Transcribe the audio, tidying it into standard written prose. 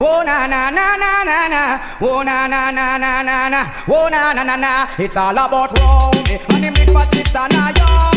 Oh na na na na na na, oh na na na na na na, oh na na na na. It's all about Rome and him big fat sister na yo.